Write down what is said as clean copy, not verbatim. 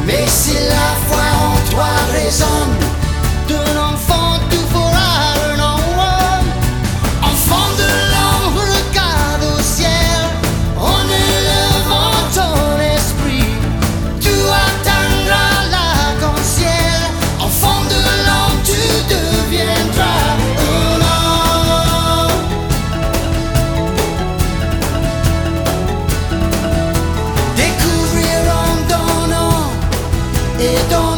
Mais si la foi en toi résonne, de l'enfant tout fera un homme. Enfant de l'ombre, regarde au ciel, en élevant ton esprit, tu atteindras l'arc-en-ciel. Enfant de l'homme, tu deviendras un homme. Découvrir en donnant et donnant.